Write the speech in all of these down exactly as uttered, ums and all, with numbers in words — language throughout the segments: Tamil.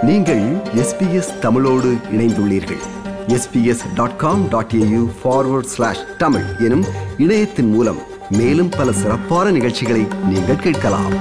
நீங்கள் எஸ்பிஎஸ் தமிழோடு இணைந்துள்ளீர்கள். SBS dot com dot AU forward slash Tamil எனும் இணையத்தின் மூலம் மேலும் பல சிறப்பான நிகழ்ச்சிகளை நீங்கள் கேட்கலாம்.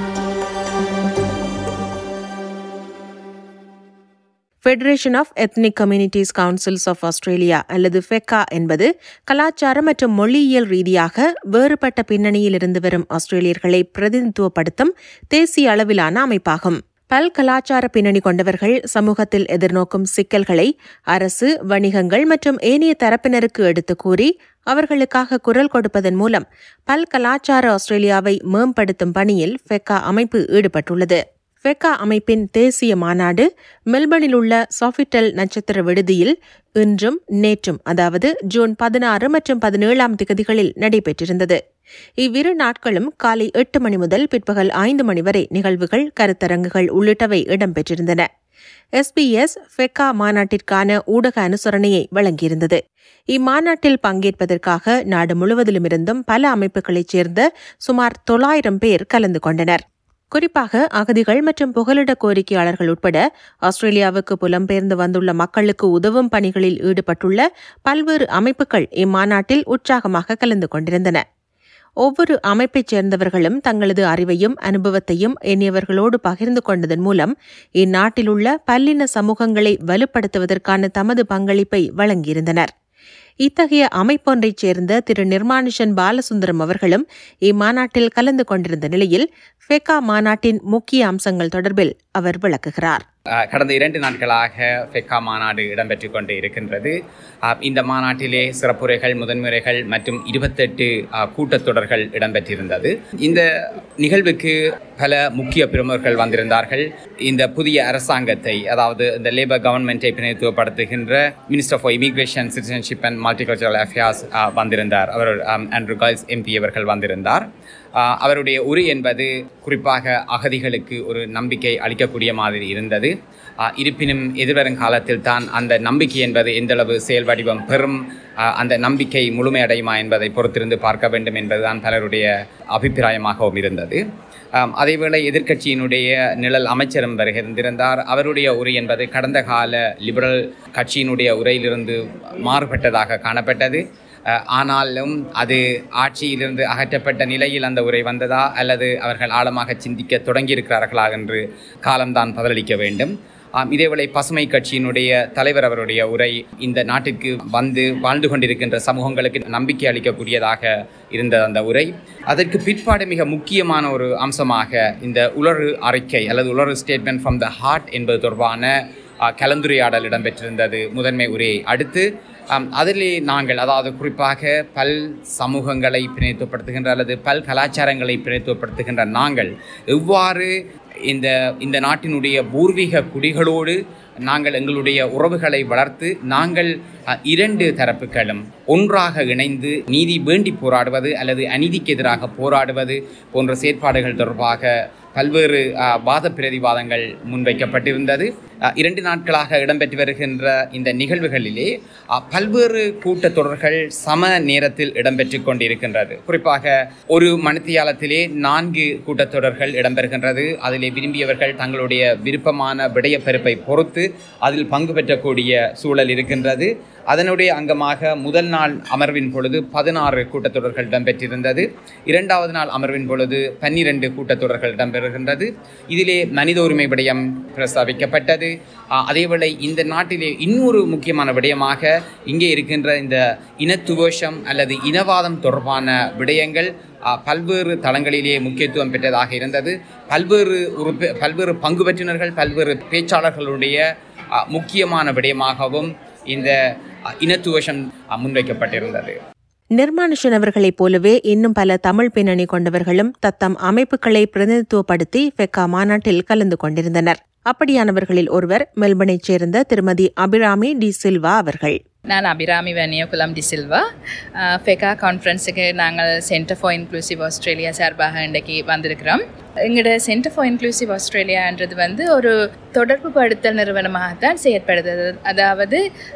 Federation of ethnic communities councils of Australia அல்லது ஃபெக்கா என்பது கலாச்சார மற்றும் மொழியியல் ரீதியாக வேறுபட்ட பின்னணியில் இருந்து வரும் ஆஸ்திரேலியர்களை பிரதிநிதித்துவப்படுத்தும் தேசிய அளவிலான அமைப்பாகும். பல் கலாச்சார பின்னணி கொண்டவர்கள் சமூகத்தில் எதிர்நோக்கும் சிக்கல்களை அரசு, வணிகங்கள் மற்றும் ஏனைய தரப்பினருக்கு எடுத்துக் கூறி அவர்களுக்காக குரல் கொடுப்பதன் மூலம் பல் கலாச்சார ஆஸ்திரேலியாவை மேம்படுத்தும் பணியில் ஃபெக்கா அமைப்பு ஈடுபட்டுள்ளது. ஃபெக்கா அமைப்பின் தேசிய மாநாடு மெல்பர்னில் உள்ள சாஃபிட்டல் நட்சத்திர விடுதியில் இன்றும் நேற்றும் அதாவது ஜூன் பதினாறு மற்றும் பதினேழாம் திகதிகளில் நடைபெற்றிருந்தது. இவ்விரு நாட்களும் காலை எட்டு மணி முதல் பிற்பகல் ஐந்து மணி வரை நிகழ்வுகள், கருத்தரங்குகள் உள்ளிட்டவை இடம்பெற்றிருந்தன. எஸ்பிஎஸ் ஃபெக்கா மாநாட்டிற்கான ஊடக அனுசரணையை வழங்கியிருந்தது. இம்மாநாட்டில் பங்கேற்பதற்காக நாடு முழுவதிலுமிருந்தும் பல அமைப்புகளைச் சேர்ந்த சுமார் தொள்ளாயிரம் பேர் கலந்து கொண்டனர். குறிப்பாக அகதிகள் மற்றும் புகலிட கோரிக்கையாளர்கள் உட்பட ஆஸ்திரேலியாவுக்கு புலம்பெயர்ந்து வந்துள்ள மக்களுக்கு உதவும் பணிகளில் ஈடுபட்டுள்ள பல்வேறு அமைப்புகள் இம்மாநாட்டில் உற்சாகமாக கலந்து கொண்டிருந்தன. ஒவ்வொரு அமைப்பைச் சேர்ந்தவர்களும் தங்களது அறிவையும் அனுபவத்தையும் எண்ணியவர்களோடு பகிர்ந்து கொண்டதன் மூலம் இந்நாட்டிலுள்ள பல்லின சமூகங்களை வலுப்படுத்துவதற்கான தமது பங்களிப்பை வழங்கியிருந்தனர். இத்தகைய அமைப்பொன்றைச் சேர்ந்த திரு நிர்மானுஷன் பாலசுந்தரம் அவர்களும் இம்மாநாட்டில் கலந்து கொண்டிருந்த நிலையில் ஃபெக்கா மாநாட்டின் முக்கிய அம்சங்கள் தொடர்பில் அவர் விளக்குகிறார். கடந்த இரண்டு நாட்களாக ஃபெக்கா மாநாடு இடம்பெற்றுக் கொண்டு இருக்கின்றது. இந்த மாநாட்டிலே சிறப்புரைகள், முதன்முறைகள் மற்றும் இருபத்தெட்டு கூட்டத்தொடர்கள் இடம்பெற்றிருந்தது. இந்த நிகழ்வுக்கு பல முக்கிய பிரமுகர்கள் வந்திருந்தார்கள். இந்த புதிய அரசாங்கத்தை, அதாவது இந்த லேபர் கவர்மெண்ட்டை பிரதிநிதித்துவப்படுத்துகின்ற minister for immigration, citizenship and multicultural affairs வந்திருந்தார். அவர் ஆண்ட்ரூ கைல்ஸ் எம்பி அவர்கள் வந்திருந்தார். அவருடைய உரை என்பது குறிப்பாக அகதிகளுக்கு ஒரு நம்பிக்கை அளிக்கக்கூடிய மாதிரி இருந்தது. இருப்பினும் எதிர்வரும் காலத்தில் தான் அந்த நம்பிக்கை என்பது எந்தளவு செயல் வடிவம் பெறும், அந்த நம்பிக்கை முழுமையடையுமா என்பதை பொறுத்திருந்து பார்க்க வேண்டும் என்பதுதான் பலருடைய அபிப்பிராயமாகவும் இருந்தது. அதேவேளை எதிர்க்கட்சியினுடைய நிழல் அமைச்சரும் வருகின்றிருந்தார். அவருடைய உரை என்பது கடந்த கால லிபரல் கட்சியினுடைய உரையிலிருந்து மாறுபட்டதாக காணப்பட்டது. ஆனாலும் அது ஆட்சியிலிருந்து அகற்றப்பட்ட நிலையில் அந்த உரை வந்ததா அல்லது அவர்கள் ஆழமாக சிந்திக்க தொடங்கியிருக்கிறார்களா என்று காலம்தான் பதிலளிக்க வேண்டும். இதேவேளை பசுமை கட்சியினுடைய தலைவர் அவருடைய உரை இந்த நாட்டிற்கு வந்து வாழ்ந்து கொண்டிருக்கின்ற சமூகங்களுக்கு நம்பிக்கை அளிக்கக்கூடியதாக இருந்த அந்த உரை. அதற்கு பிற்பாடு மிக முக்கியமான ஒரு அம்சமாக இந்த உலரு அறிக்கை அல்லது Uluru statement from the heart என்பது தொடர்பான கலந்துரையாடல் இடம்பெற்றிருந்தது முதன்மை உரையை அடுத்து. அதிலே நாங்கள், அதாவது குறிப்பாக பல் சமூகங்களை பிரதிநிதித்துவப்படுத்துகின்ற அல்லது பல் கலாச்சாரங்களை பிரதிநிதித்துவப்படுத்துகின்ற நாங்கள் எவ்வாறு இந்த இந்த நாட்டினுடைய பூர்வீக குடிகளோடு நாங்கள் எங்களுடைய உறவுகளை வளர்த்து நாங்கள் இரண்டு தரப்புகளும் ஒன்றாக இணைந்து நீதி வேண்டி போராடுவது அல்லது அநீதிக்கு எதிராக போராடுவது போன்ற செயற்பாடுகள் தொடர்பாக பல்வேறு வாத பிரதிவாதங்கள் முன்வைக்கப்பட்டிருந்தது. இரண்டு நாட்களாக இடம்பெற்று வருகின்ற இந்த நிகழ்வுகளிலே பல்வேறு கூட்டத்தொடர்கள் சம நேரத்தில் இடம்பெற்று கொண்டிருக்கின்றது. குறிப்பாக ஒரு மணித்தியாலத்திலே நான்கு கூட்டத்தொடர்கள் இடம்பெறுகின்றது. அதிலே விரும்பியவர்கள் தங்களுடைய விருப்பமான விடயப்பெருப்பை பொறுத்து அதில் பங்கு பெற்றக்கூடிய சூழல் இருக்கின்றது. அதனுடைய அங்கமாக முதல் நாள் அமர்வின் பொழுது பதினாறு கூட்டத்தொடர்கள் இடம்பெற்றிருந்தது. இரண்டாவது நாள் அமர்வின் பொழுது பன்னிரண்டு கூட்டத்தொடர்கள் இடம்பெறுகின்றது. இதிலே மனித உரிமை விடயம் பிரஸ்தாபிக்கப்பட்டது. அதேவேளை இந்த நாட்டிலே இன்னொரு முக்கியமான விடயமாக இங்கே இருக்கின்ற இந்த இனத்துவேஷம் அல்லது இனவாதம் தொடர்பான விடயங்கள் பல்வேறு தளங்களிலே முக்கியத்துவம் பெற்றதாக இருந்தது. பல்வேறு உறுப்பு பல்வேறு பங்கு பெற்றினர்கள், பல்வேறு பேச்சாளர்களுடைய முக்கியமான விடயமாகவும் இந்த இனத்துவேஷம் முன்வைக்கப்பட்டிருந்தது. நிர்மானுஷன் அவர்களைப் போலவே இன்னும் பல தமிழ் பின்னணி கொண்டவர்களும் தத்தம் அமைப்புகளை பிரதிநிதித்துவப்படுத்தி ஃபெக்கா மாநாட்டில் கலந்து கொண்டிருந்தனர். அப்படியானவர்களில் ஒருவர் மெல்பர்னைச் சேர்ந்த திருமதி அபிராமி டி சில்வா அவர்கள். நான் அபிராமி வன்னியகுலம் டி சில்வா. ஃபெக்கா கான்ஃபரன்ஸுக்கு நாங்கள் சென்டர் ஃபார் இன்க்ளூசிவ் ஆஸ்திரேலியா சார்பாக இன்றைக்கு வந்திருக்கிறோம். எங்களோட சென்டர் ஃபார் இன்க்ளூசிவ் ஆஸ்திரேலியான்றது வந்து ஒரு தொடர்பு படுத்தல் நிறுவனமாகத்தான் செயற்படுது. அதாவது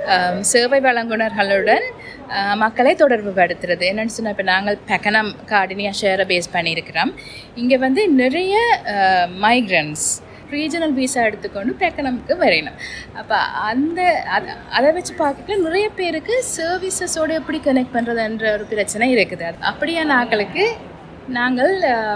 சேவை வழங்குனர்களுடன் மக்களை தொடர்பு படுத்துறது. என்னென்னு சொன்னால், இப்போ நாங்கள் பெக்கனம் கார்டினியா ஷேரை பேஸ் பண்ணியிருக்கிறோம். இங்கே வந்து நிறைய மைக்ரன்ஸ் ரீஜனல் விசா எடுத்துக்கொண்டு பெக்கனமுக்கு வரையணும். அப்போ அந்த அதை அதை வச்சு பார்க்கல நிறைய பேருக்கு சர்வீசஸோடு எப்படி கனெக்ட் பண்ணுறதுன்ற ஒரு பிரச்சனை இருக்குது. அப்படியான ஆட்களுக்கு நாங்கள்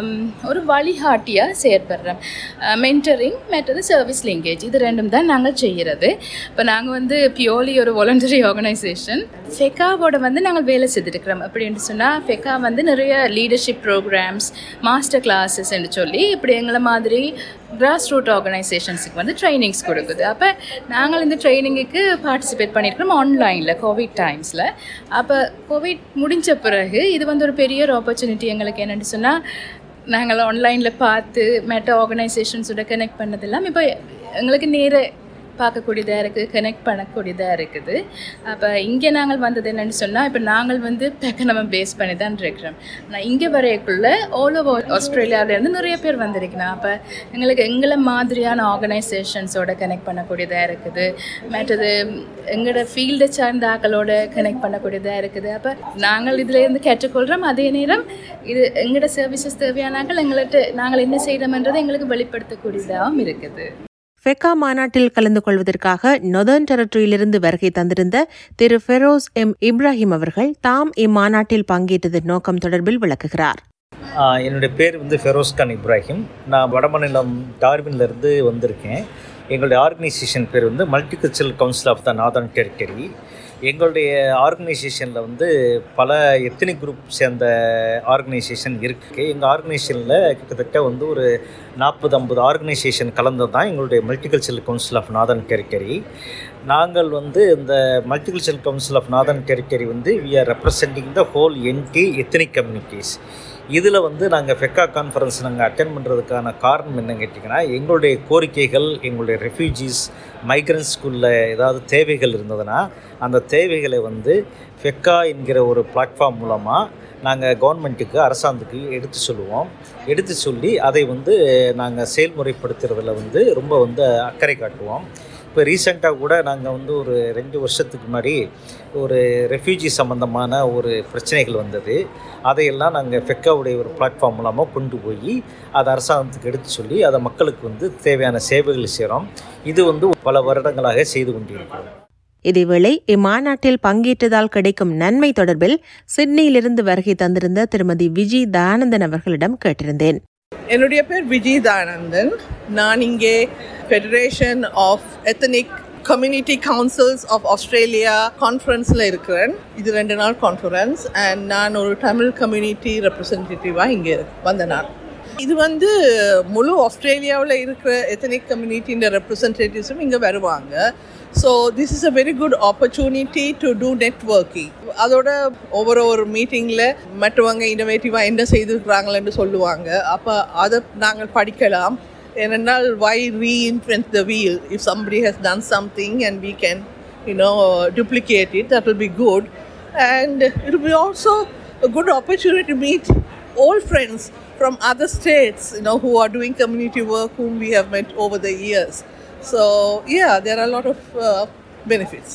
ஒரு வழிகாட்டியாக செயற்படுறோம். மென்டரிங் மற்றது சர்வீஸ் லிங்கேஜ் இது ரெண்டும் தான் நாங்கள் செய்கிறது. இப்போ நாங்கள் வந்து பியோலி ஒரு வாலண்டரி ஆர்கனைசேஷன். ஃபெக்காவோட வந்து நாங்கள் வேலை செய்துருக்கிறோம். அப்படின்னு சொன்னால் ஃபெக்கா வந்து நிறைய லீடர்ஷிப் ப்ரோக்ராம்ஸ், மாஸ்டர் கிளாஸஸ் என்று சொல்லி இப்படி எங்களை மாதிரி கிராஸ் ரூட் ஆர்கனைசேஷன்ஸுக்கு வந்து ட்ரைனிங்ஸ் கொடுக்குது. அப்போ நாங்கள் இந்த ட்ரைனிங்குக்கு பார்ட்டிசிபேட் பண்ணியிருக்கிறோம் ஆன்லைனில் கோவிட் டைம்ஸில். அப்போ கோவிட் முடிஞ்ச பிறகு இது வந்து ஒரு பெரிய ஒரு ஆப்பர்ச்சுனிட்டி எங்களுக்கு. என்னென்னு சொன்னால் நாங்கள் ஆன்லைனில் பார்த்து மெட்ட ஆர்கனைசேஷன்ஸோட கனெக்ட் பண்ணதெல்லாம் இப்போ எங்களுக்கு நேர பார்க்கக்கூடியதாக இருக்குது, கனெக்ட் பண்ணக்கூடியதாக இருக்குது. அப்போ இங்கே நாங்கள் வந்தது என்னென்னு சொன்னால் இப்போ நாங்கள் வந்து பெக்கனமை பேஸ் பண்ணி தான் இருக்கிறோம். ஆனால் இங்கே வரையக்குள்ளே ஆல் ஓவர் ஆஸ்திரேலியாவிலேருந்து நிறைய பேர் வந்திருக்கணும். அப்போ எங்களுக்கு எங்களை மாதிரியான ஆர்கனைசேஷன்ஸோட கனெக்ட் பண்ணக்கூடியதாக இருக்குது. மற்றது எங்களோட ஃபீல்டை சார்ந்த ஆக்களோட கனெக்ட் பண்ணக்கூடியதாக இருக்குது. அப்போ நாங்கள் இதிலேருந்து கேட்டுக்கொள்கிறோம். அதே நேரம் இது எங்களோட சர்வீசஸ் தேவையான ஆக்கள் எங்கள்கிட்ட நாங்கள் என்ன செய்கிறோம்ன்றது எங்களுக்கு வெளிப்படுத்தக்கூடியதாகவும் இருக்குது. ஃபெக்கா மாநாட்டில் கலந்து கொள்வதற்காக நொதர்ன் டெரிட்டரியிலிருந்து வருகை தந்திருந்த திரு ஃபெரோஸ் எம் இப்ராஹிம் அவர்கள் தாம் இம்மாநாட்டில் பங்கேற்றதன் நோக்கம் தொடர்பில் விளக்குகிறார். என்னுடைய பேர் வந்து ஃபெரோஸ் கான் இப்ராஹிம். நான் வடமாநிலம் டார்வின்லேருந்து வந்திருக்கேன். எங்களுடைய ஆர்கனைசேஷன் பேர் வந்து multicultural council of the northern territory. எங்களுடைய ஆர்கனைசேஷனில் வந்து பல எத்தனிக் குரூப் சேர்ந்த ஆர்கனைசேஷன் இருக்குது. எங்கள் ஆர்கனைசேஷனில் கிட்டத்தட்ட வந்து ஒரு நாற்பது ஐம்பது ஆர்கனைசேஷன் கலந்தது தான் எங்களுடைய multicultural council of northern territory. நாங்கள் வந்து இந்த multicultural council of northern territory வந்து we are representing the whole NT ethnic communities. இதில் வந்து நாங்கள் ஃபெக்கா கான்ஃபரன்ஸ் நாங்கள் அட்டென்ட் பண்ணுறதுக்கான காரணம் என்னன்னு கேட்டிங்கன்னா, எங்களுடைய கோரிக்கைகள், எங்களுடைய ரெஃப்யூஜிஸ் மைக்ரன்ட்ஸ்குள்ள ஏதாவது தேவைகள் இருந்ததுன்னா அந்த தேவைகளை வந்து ஃபெக்கா என்கிற ஒரு பிளாட்ஃபார்ம் மூலமாக நாங்கள் கவர்மெண்ட்டுக்கு, அரசாங்கத்துக்கு எடுத்து சொல்லுவோம். எடுத்து சொல்லி அதை வந்து நாங்கள் செயல்முறைப்படுத்துறதில் வந்து ரொம்ப வந்து அக்கறை காட்டுவோம். இப்போ ரீசெண்டாக கூட நாங்கள் வந்து ஒரு ரெண்டு வருஷத்துக்கு முன்னாடி ஒரு ரெஃப்யூஜி சம்மந்தமான ஒரு பிரச்சனைகள் வந்தது. அதையெல்லாம் நாங்கள் ஃபெக்காவுடைய ஒரு பிளாட்ஃபார்ம் மூலமாக கொண்டு போய் அதை அரசாங்கத்துக்கு எடுத்து சொல்லி அதை மக்களுக்கு வந்து தேவையான சேவைகள் செய்கிறோம். இது வந்து பல வருடங்களாக செய்து கொண்டிருக்கிறோம். இதேவேளை இம்மாநாட்டில் பங்கேற்றதால் கிடைக்கும் நன்மை தொடர்பில் சிட்னியிலிருந்து வருகை தந்திருந்த திருமதி விஜி தயானந்தன் அவர்களிடம் கேட்டிருந்தேன். என்னுடைய பேர் விஜய் தயானந்தன். நான் இங்கே federation of ethnic community councils of Australia கான்ஃபரன்ஸில் இருக்கிறேன். இது ரெண்டு நாள் கான்ஃபரன்ஸ். அண்ட் நான் ஒரு தமிழ் கம்யூனிட்டி ரெப்ரசன்டேட்டிவாக இங்கே வந்த நான். இது வந்து முழு ஆஸ்திரேலியாவில் இருக்கிற எத்தனிக் கம்யூனிட்டின்ற ரெப்ரசன்டேட்டிவ்ஸும் இங்கே வருவாங்க. So this is a very good opportunity to do networking. அதோட ஒவ்வொரு ஒரு மீட்டிங்கில் மற்றவங்க இன்னோவேட்டிவாக என்ன செய்திருக்கிறாங்களேன்னு சொல்லுவாங்க. அப்போ அதை நாங்கள் படிக்கலாம். ஏனென்றால் why reinvent the wheel? If somebody has done something and we can, you know, duplicate it, that will be good. And it will be also a good opportunity to meet old friends from other states, you know, who are doing community work, whom we have met over the years. So, yeah, there are a lot of uh, benefits.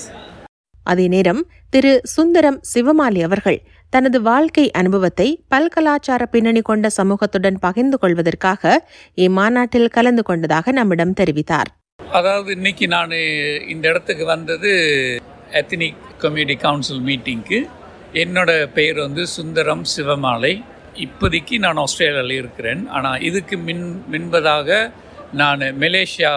அதே நேரம் திரு சுந்தரம் சிவமாலி அவர்கள் தனது வாழ்க்கை அனுபவத்தை பல்கலாச்சார பின்னணி கொண்ட சமூகத்துடன் பகிர்ந்து கொள்வதற்காக இம்மாநாட்டில் கலந்து கொண்டதாக நம்மிடம் தெரிவித்தார். அதாவது இன்னைக்கு நான் இந்த இடத்துக்கு வந்தது எத்னிக் கம்யூனிட்டி கவுன்சில் மீட்டிங்க்கு. என்னோட பெயர் வந்து சுந்தரம் சிவமாலை. இப்போதைக்கு நான் ஆஸ்திரேலியாவில் இருக்கிறேன். ஆனால் இதுக்கு மின் மின்பதாக நான் மலேசியா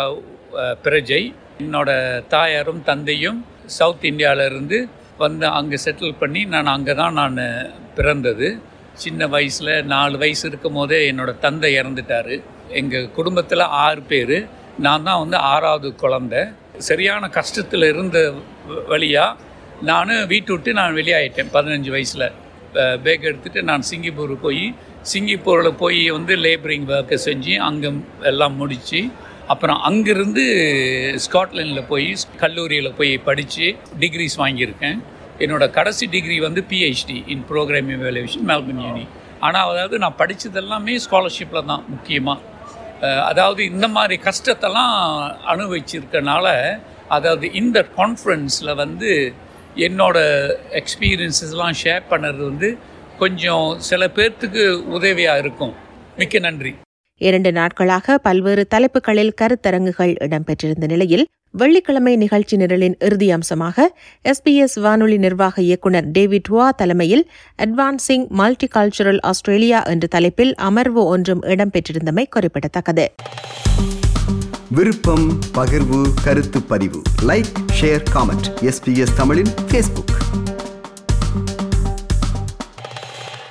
பிரஜை. என்னோட தாயாரும் தந்தையும் சவுத் இந்தியாவிலேருந்து வந்து அங்கே செட்டில் பண்ணி நான் அங்கே தான் நான் பிறந்தது. சின்ன வயசில் நாலு வயசு இருக்கும் போதே என்னோடய தந்தை இறந்துட்டார். எங்கள் குடும்பத்தில் ஆறு பேர். நான் தான் வந்து ஆறாவது குழந்தை. சரியான கஷ்டத்தில் இருந்த வழியாக நான் வீட்டு விட்டு நான் வெளியாகிட்டேன். பதினஞ்சு வயசில் பேக் எடுத்துகிட்டு நான் சிங்கப்பூர் போய் சிங்கப்பூரில் போய் வந்து லேபரிங் ஒர்க்கை செஞ்சு அங்கே எல்லாம் முடித்து அப்புறம் அங்கேருந்து ஸ்காட்லாண்டில் போய் கல்லூரியில் போய் படித்து டிகிரிஸ் வாங்கியிருக்கேன். என்னோடய கடைசி டிகிரி வந்து PhD in programme evaluation Melbourne uni. ஆனால் அதாவது நான் படித்தது எல்லாமே ஸ்காலர்ஷிப்பில் தான் முக்கியமாக. அதாவது இந்த மாதிரி கஷ்டத்தெல்லாம் அனுபவிச்சிருக்கனால அதாவது இந்த கான்ஃபரன்ஸில் வந்து என்னோடய எக்ஸ்பீரியன்ஸஸ்லாம் ஷேர் பண்ணுறது வந்து கொஞ்சம் சில பேர்த்துக்கு உதவியாக இருக்கும். மிக்க நன்றி. இரண்டு நாட்களாக பல்வேறு தலைப்புகளில் கருத்தரங்குகள் இடம்பெற்றிருந்த நிலையில் வெள்ளிக்கிழமை நிகழ்ச்சி நிரலின் இறுதி அம்சமாக எஸ்பிஎஸ் வானொலி நிர்வாக இயக்குநர் டேவிட் வா தலைமையில் அட்வான்சிங் மல்டிகல்ச்சரல் ஆஸ்திரேலியா என்ற தலைப்பில் அமர்வு ஒன்றும் இடம்பெற்றிருந்தமை குறிப்பிடத்தக்கது. விருப்பம், பகிர்வு, கருத்து பதிவு, லைக், ஷேர், காமெண்ட். எஸ்பிஎஸ் தமிழின் ஃபேஸ்புக்.